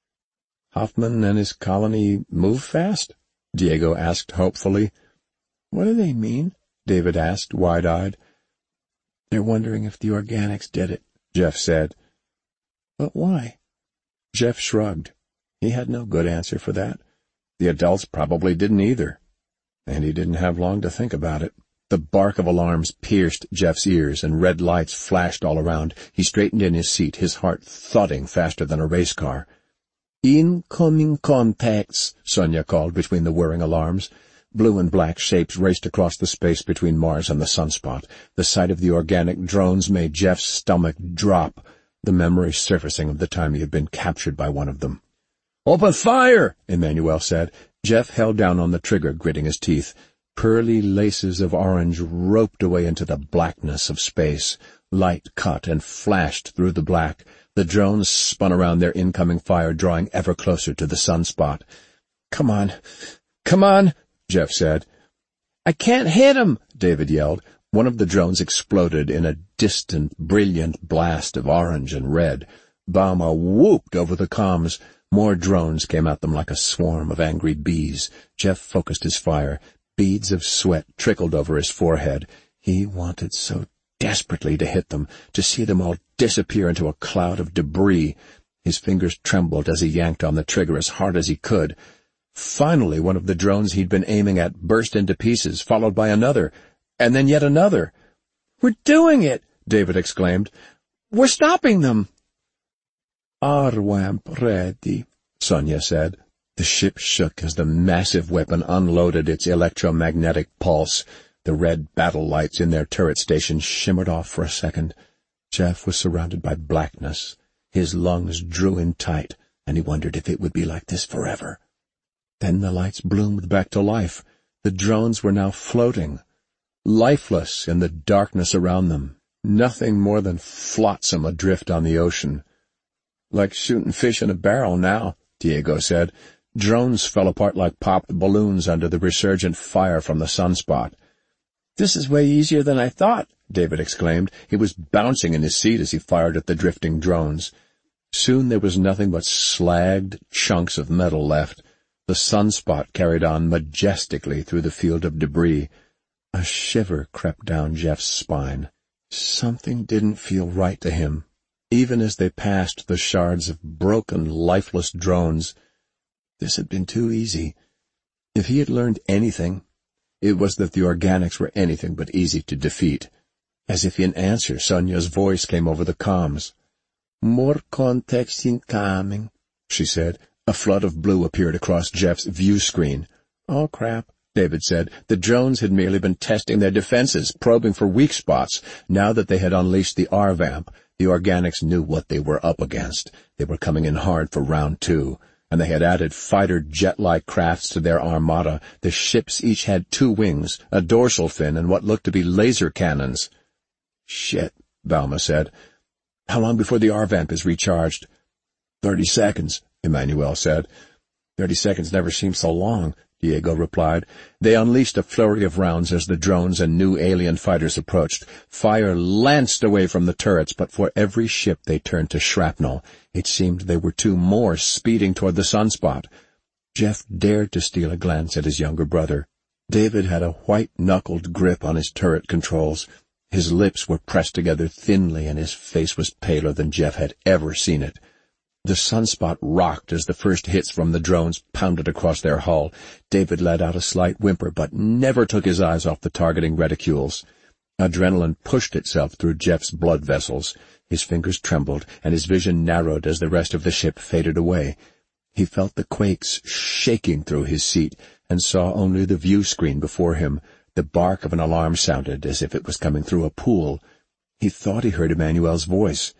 "Hoffman and his colony move fast?" Diego asked hopefully. "What do they mean?" David asked, wide-eyed. "They're wondering if the organics did it," Jeff said. "But why?" Jeff shrugged. He had no good answer for that. The adults probably didn't either. And he didn't have long to think about it. The bark of alarms pierced Jeff's ears, and red lights flashed all around. He straightened in his seat, his heart thudding faster than a race car. "Incoming contacts," Sonia called between the whirring alarms. Blue and black shapes raced across the space between Mars and the sunspot. The sight of the organic drones made Jeff's stomach drop, the memory surfacing of the time he had been captured by one of them. "Open fire!" Emmanuel said. Jeff held down on the trigger, gritting his teeth. Pearly laces of orange roped away into the blackness of space. Light cut and flashed through the black. The drones spun around their incoming fire, drawing ever closer to the sunspot. "Come on! Come on!" Jeff said. "I can't hit him!" David yelled. One of the drones exploded in a distant, brilliant blast of orange and red. Bauma whooped over the comms. More drones came at them like a swarm of angry bees. Jeff focused his fire. Beads of sweat trickled over his forehead. He wanted so desperately to hit them, to see them all disappear into a cloud of debris. His fingers trembled as he yanked on the trigger as hard as he could. Finally, one of the drones he'd been aiming at burst into pieces, followed by another, and then yet another. "We're doing it!" David exclaimed. "We're stopping them!" "R WAMP ready," Sonia said. The ship shook as the massive weapon unloaded its electromagnetic pulse. The red battle lights in their turret station shimmered off for a second. Jeff was surrounded by blackness. His lungs drew in tight, and he wondered if it would be like this forever. Then the lights bloomed back to life. The drones were now floating, lifeless in the darkness around them, nothing more than flotsam adrift on the ocean. "Like shooting fish in a barrel now," Diego said. Drones fell apart like popped balloons under the resurgent fire from the sunspot. "This is way easier than I thought," David exclaimed. He was bouncing in his seat as he fired at the drifting drones. Soon there was nothing but slagged chunks of metal left. The sunspot carried on majestically through the field of debris. A shiver crept down Jeff's spine. Something didn't feel right to him, even as they passed the shards of broken, lifeless drones. This had been too easy. If he had learned anything, it was that the organics were anything but easy to defeat. As if in answer, Sonia's voice came over the comms. "More context incoming," she said. A flood of blue appeared across Jeff's view screen. "Oh, crap," David said. The drones had merely been testing their defenses, probing for weak spots. Now that they had unleashed the R VAMP, the organics knew what they were up against. They were coming in hard for round two, and they had added fighter jet-like crafts to their armada. The ships each had two wings, a dorsal fin, and what looked to be laser cannons. "Shit," Bauma said. "How long before the R VAMP is recharged?" Thirty seconds, Emmanuel said. Thirty seconds never seemed so long, Diego replied. They unleashed a flurry of rounds as the drones and new alien fighters approached. Fire lanced away from the turrets, but for every ship they turned to shrapnel. It seemed there were two more speeding toward the sunspot. Jeff dared to steal a glance at his younger brother. David had a white-knuckled grip on his turret controls. His lips were pressed together thinly, and his face was paler than Jeff had ever seen it. The sunspot rocked as the first hits from the drones pounded across their hull. David let out a slight whimper, but never took his eyes off the targeting reticules. Adrenaline pushed itself through Jeff's blood vessels. His fingers trembled, and his vision narrowed as the rest of the ship faded away. He felt the quakes shaking through his seat, and saw only the view screen before him. The bark of an alarm sounded as if it was coming through a pool. He thought he heard Emmanuel's voice.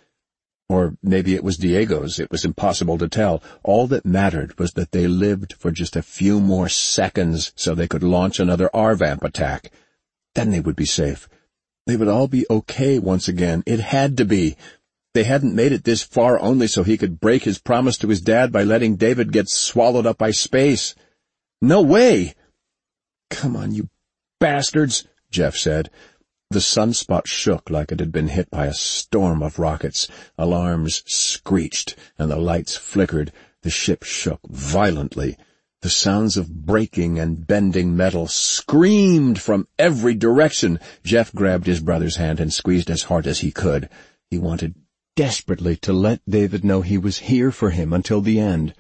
Or maybe it was Diego's. It was impossible to tell. All that mattered was that they lived for just a few more seconds so they could launch another R VAMP attack. Then they would be safe. They would all be okay once again. It had to be. They hadn't made it this far only so he could break his promise to his dad by letting David get swallowed up by space. No way! Come on, you bastards, Jeff said. The sunspot shook like it had been hit by a storm of rockets. Alarms screeched, and the lights flickered. The ship shook violently. The sounds of breaking and bending metal screamed from every direction. Jeff grabbed his brother's hand and squeezed as hard as he could. He wanted desperately to let David know he was here for him until the end.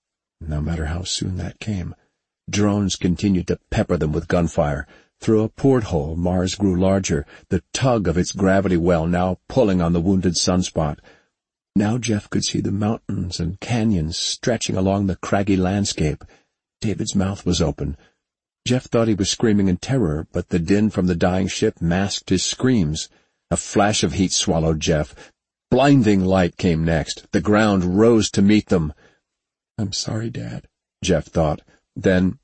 No matter how soon that came, drones continued to pepper them with gunfire. Through a porthole, Mars grew larger, the tug of its gravity well now pulling on the wounded sunspot. Now Jeff could see the mountains and canyons stretching along the craggy landscape. David's mouth was open. Jeff thought he was screaming in terror, but the din from the dying ship masked his screams. A flash of heat swallowed Jeff. Blinding light came next. The ground rose to meet them. "I'm sorry, Dad," Jeff thought. Then,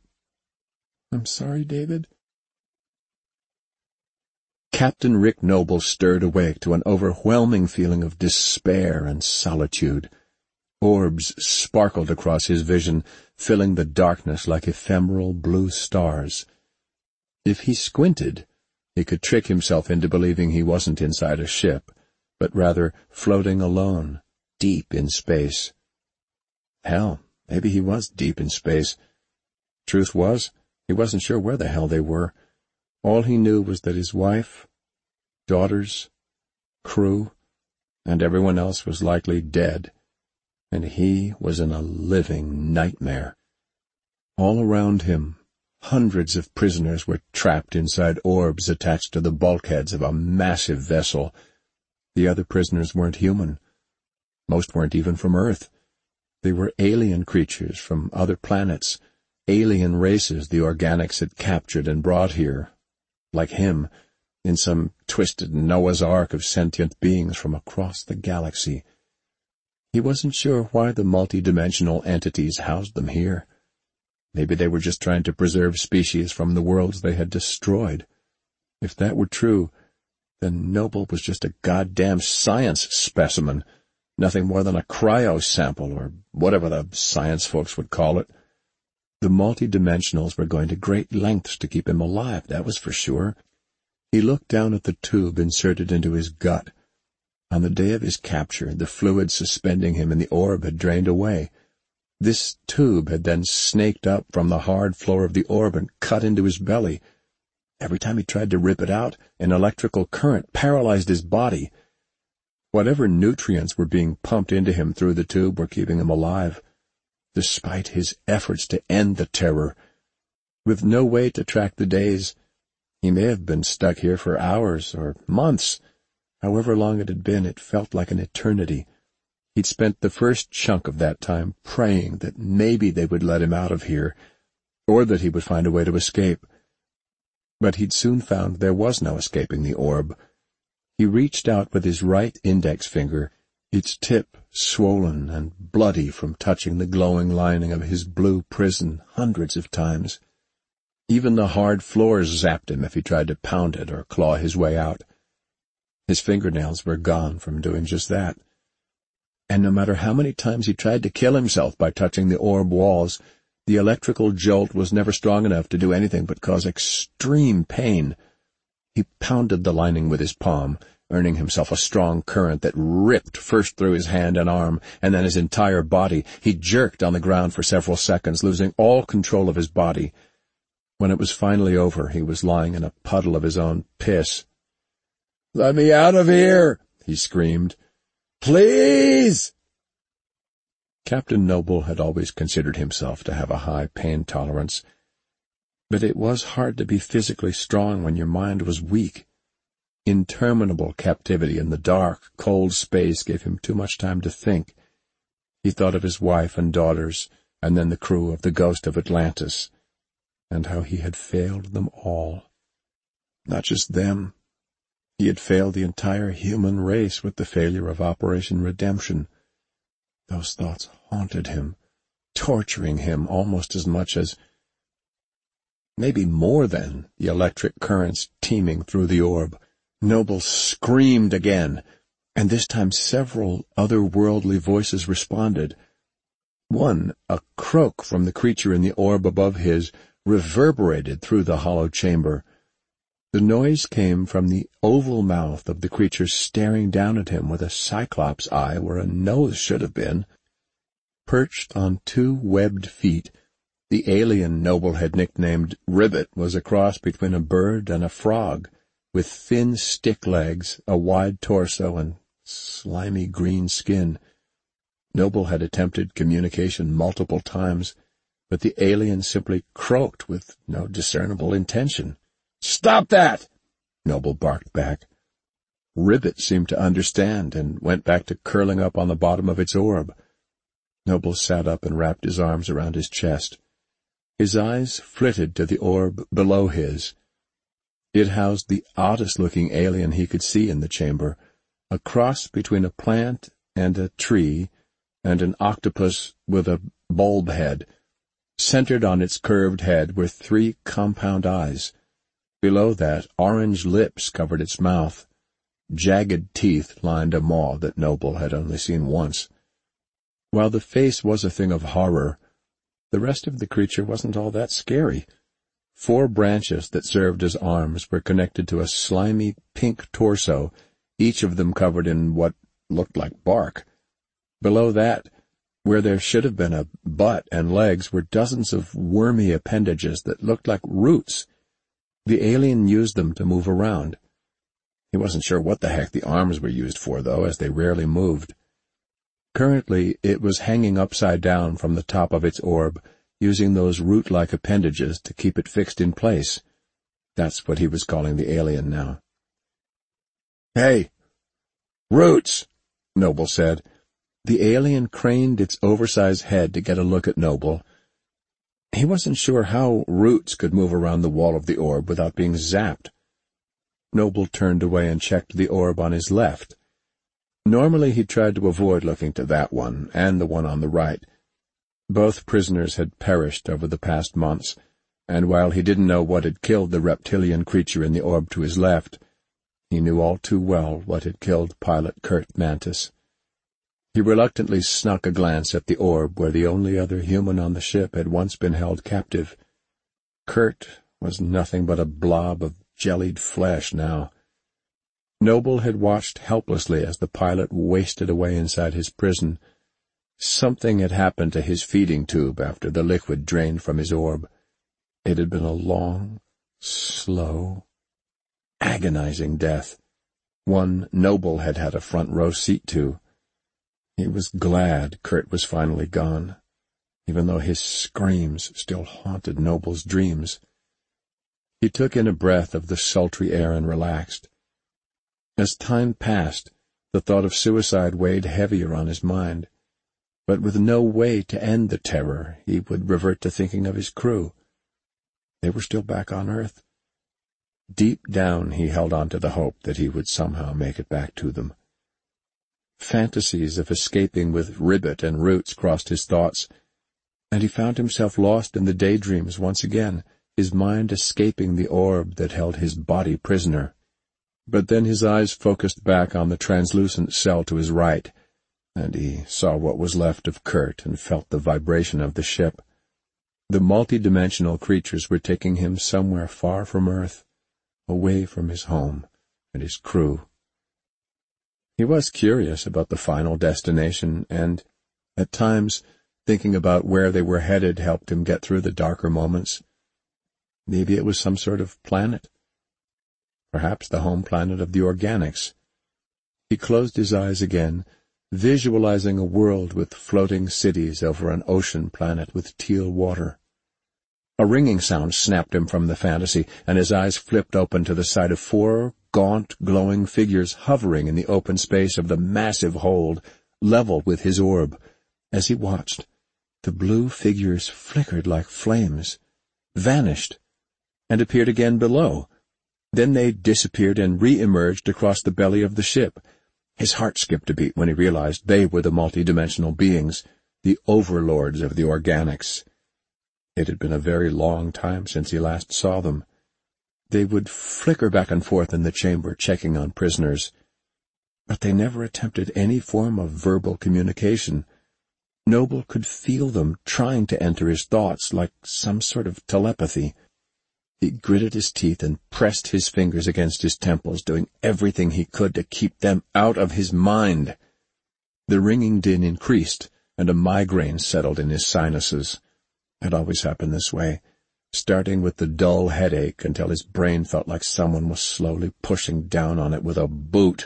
"I'm sorry, David." Captain Rick Noble stirred awake to an overwhelming feeling of despair and solitude. Orbs sparkled across his vision, filling the darkness like ephemeral blue stars. If he squinted, he could trick himself into believing he wasn't inside a ship, but rather floating alone, deep in space. Hell, maybe he was deep in space. Truth was, he wasn't sure where the hell they were. All he knew was that his wife, daughters, crew, and everyone else was likely dead, and he was in a living nightmare. All around him, hundreds of prisoners were trapped inside orbs attached to the bulkheads of a massive vessel. The other prisoners weren't human. Most weren't even from Earth. They were alien creatures from other planets, alien races the organics had captured and brought here, like him, in some twisted Noah's Ark of sentient beings from across the galaxy. He wasn't sure why the multi-dimensional entities housed them here. Maybe they were just trying to preserve species from the worlds they had destroyed. If that were true, then Noble was just a goddamn science specimen, nothing more than a cryo sample, or whatever the science folks would call it. The multi-dimensionals were going to great lengths to keep him alive, that was for sure. He looked down at the tube inserted into his gut. On the day of his capture, the fluid suspending him in the orb had drained away. This tube had then snaked up from the hard floor of the orb and cut into his belly. Every time he tried to rip it out, an electrical current paralyzed his body. Whatever nutrients were being pumped into him through the tube were keeping him alive, despite his efforts to end the terror. With no way to track the days, he may have been stuck here for hours or months. However long it had been, it felt like an eternity. He'd spent the first chunk of that time praying that maybe they would let him out of here, or that he would find a way to escape. But he'd soon found there was no escaping the orb. He reached out with his right index finger, its tip swollen and bloody from touching the glowing lining of his blue prison hundreds of times. Even the hard floors zapped him if he tried to pound it or claw his way out. His fingernails were gone from doing just that. And no matter how many times he tried to kill himself by touching the orb walls, the electrical jolt was never strong enough to do anything but cause extreme pain. He pounded the lining with his palm, earning himself a strong current that ripped first through his hand and arm, and then his entire body. He jerked on the ground for several seconds, losing all control of his body. When it was finally over, he was lying in a puddle of his own piss. "Let me out of here!" he screamed. "Please!" Captain Noble had always considered himself to have a high pain tolerance, but it was hard to be physically strong when your mind was weak. Interminable captivity in the dark, cold space gave him too much time to think. He thought of his wife and daughters, and then the crew of the Ghost of Atlantis, and how he had failed them all. Not just them. He had failed the entire human race with the failure of Operation Redemption. Those thoughts haunted him, torturing him almost as much as, maybe more than, the electric currents teeming through the orb. Noble screamed again, and this time several otherworldly voices responded. One, a croak from the creature in the orb above his, reverberated through the hollow chamber. The noise came from the oval mouth of the creature staring down at him with a cyclops eye where a nose should have been. Perched on two webbed feet, the alien Noble had nicknamed Ribbit was a cross between a bird and a frog, with thin stick legs, a wide torso, and slimy green skin. Noble had attempted communication multiple times, but the alien simply croaked with no discernible intention. "Stop that!" Noble barked back. Ribbit seemed to understand and went back to curling up on the bottom of its orb. Noble sat up and wrapped his arms around his chest. His eyes flitted to the orb below his. It housed the oddest-looking alien he could see in the chamber, a cross between a plant and a tree, and an octopus with a bulb head. Centered on its curved head were three compound eyes. Below that, orange lips covered its mouth. Jagged teeth lined a maw that Noble had only seen once. While the face was a thing of horror, the rest of the creature wasn't all that scary. Four branches that served as arms were connected to a slimy pink torso, each of them covered in what looked like bark. Below that, where there should have been a butt and legs, were dozens of wormy appendages that looked like roots. The alien used them to move around. He wasn't sure what the heck the arms were used for, though, as they rarely moved. Currently, it was hanging upside down from the top of its orb, using those root-like appendages to keep it fixed in place. That's what he was calling the alien now. "Hey! Roots!" Noble said. The alien craned its oversized head to get a look at Noble. He wasn't sure how roots could move around the wall of the orb without being zapped. Noble turned away and checked the orb on his left. Normally he tried to avoid looking to that one, and the one on the right. Both prisoners had perished over the past months, and while he didn't know what had killed the reptilian creature in the orb to his left, he knew all too well what had killed Pilot Kurt Mantis. He reluctantly snuck a glance at the orb where the only other human on the ship had once been held captive. Kurt was nothing but a blob of jellied flesh now. Noble had watched helplessly as the pilot wasted away inside his prison. Something had happened to his feeding tube after the liquid drained from his orb. It had been a long, slow, agonizing death, one Noble had had a front row seat to. He was glad Kurt was finally gone, even though his screams still haunted Noble's dreams. He took in a breath of the sultry air and relaxed. As time passed, the thought of suicide weighed heavier on his mind, but with no way to end the terror, he would revert to thinking of his crew. They were still back on Earth. Deep down he held on to the hope that he would somehow make it back to them. Fantasies of escaping with Ribbit and Roots crossed his thoughts, and he found himself lost in the daydreams once again, his mind escaping the orb that held his body prisoner. But then his eyes focused back on the translucent cell to his right, and he saw what was left of Kurt and felt the vibration of the ship. The multi-dimensional creatures were taking him somewhere far from Earth, away from his home and his crew. He was curious about the final destination, and, at times, thinking about where they were headed helped him get through the darker moments. Maybe it was some sort of planet. Perhaps the home planet of the organics. He closed his eyes again, visualizing a world with floating cities over an ocean planet with teal water. A ringing sound snapped him from the fantasy, and his eyes flipped open to the sight of four gaunt, glowing figures hovering in the open space of the massive hold, level with his orb. As he watched, the blue figures flickered like flames, vanished, and appeared again below. Then they disappeared and re-emerged across the belly of the ship. His heart skipped a beat when he realized they were the multidimensional beings, the overlords of the organics. It had been a very long time since he last saw them. They would flicker back and forth in the chamber, checking on prisoners. But they never attempted any form of verbal communication. Noble could feel them trying to enter his thoughts like some sort of telepathy. He gritted his teeth and pressed his fingers against his temples, doing everything he could to keep them out of his mind. The ringing din increased, and a migraine settled in his sinuses. It always happened this way, starting with the dull headache until his brain felt like someone was slowly pushing down on it with a boot.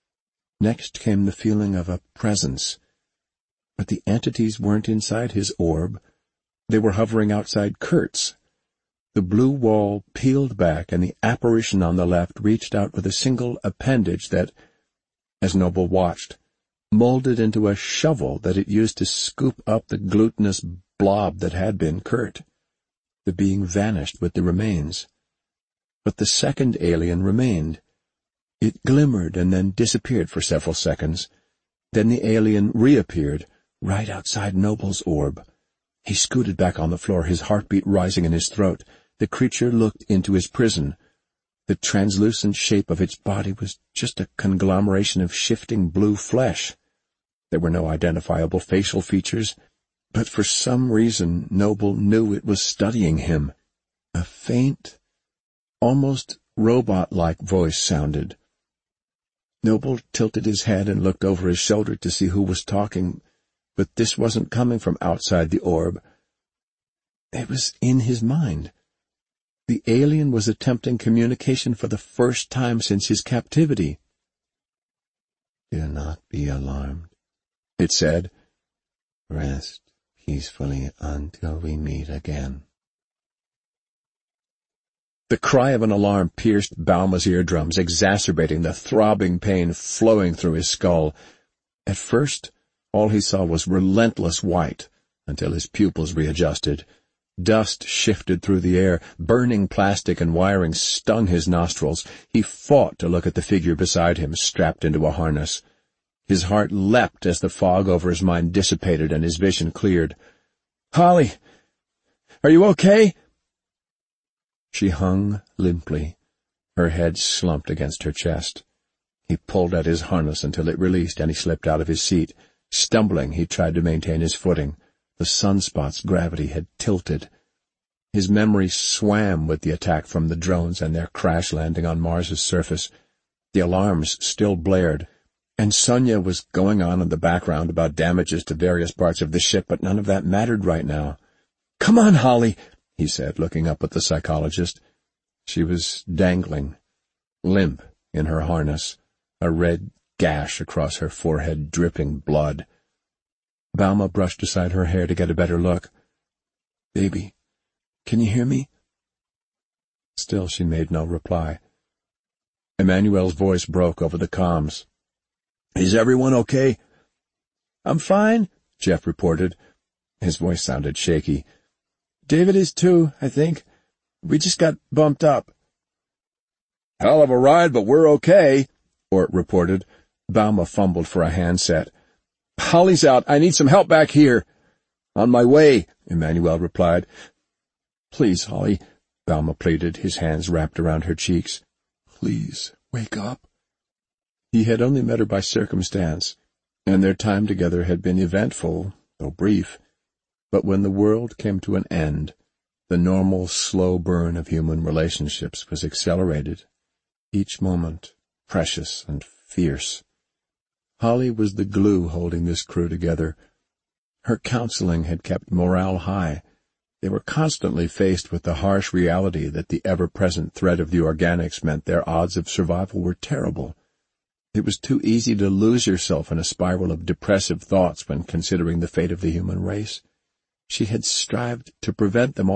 Next came the feeling of a presence. But the entities weren't inside his orb. They were hovering outside Kurt's. The blue wall peeled back, and the apparition on the left reached out with a single appendage that, as Noble watched, molded into a shovel that it used to scoop up the glutinous blob that had been Kurt. The being vanished with the remains. But the second alien remained. It glimmered and then disappeared for several seconds. Then the alien reappeared, right outside Noble's orb. He scooted back on the floor, his heartbeat rising in his throat. The creature looked into his prison. The translucent shape of its body was just a conglomeration of shifting blue flesh. There were no identifiable facial features, but for some reason Noble knew it was studying him. A faint, almost robot-like voice sounded. Noble tilted his head and looked over his shoulder to see who was talking, but this wasn't coming from outside the orb. It was in his mind. The alien was attempting communication for the first time since his captivity. "Do not be alarmed," it said. "Rest peacefully until we meet again." The cry of an alarm pierced Bauma's eardrums, exacerbating the throbbing pain flowing through his skull. At first, all he saw was relentless white, until his pupils readjusted. Dust shifted through the air, burning plastic and wiring stung his nostrils. He fought to look at the figure beside him, strapped into a harness. His heart leapt as the fog over his mind dissipated and his vision cleared. "Holly, are you okay?" She hung limply, her head slumped against her chest. He pulled at his harness until it released, and he slipped out of his seat. Stumbling, he tried to maintain his footing. The sunspot's gravity had tilted. His memory swam with the attack from the drones and their crash landing on Mars's surface. The alarms still blared, and Sonia was going on in the background about damages to various parts of the ship, but none of that mattered right now. "Come on, Holly," he said, looking up at the psychologist. She was dangling, limp in her harness, a red gash across her forehead dripping blood. Bauma brushed aside her hair to get a better look. "Baby, can you hear me?" Still she made no reply. Emmanuel's voice broke over the comms. "Is everyone okay?" "I'm fine," Jeff reported. His voice sounded shaky. "David is too, I think. We just got bumped up." "Hell of a ride, but we're okay," Ort reported. Bauma fumbled for a handset. "Holly's out. I need some help back here." "On my way," Emmanuel replied. "Please, Holly," Bauma pleaded, his hands wrapped around her cheeks. "Please, wake up." He had only met her by circumstance, and their time together had been eventful, though brief. But when the world came to an end, the normal, slow burn of human relationships was accelerated, each moment precious and fierce. Holly was the glue holding this crew together. Her counseling had kept morale high. They were constantly faced with the harsh reality that the ever-present threat of the organics meant their odds of survival were terrible. It was too easy to lose yourself in a spiral of depressive thoughts when considering the fate of the human race. She had strived to prevent them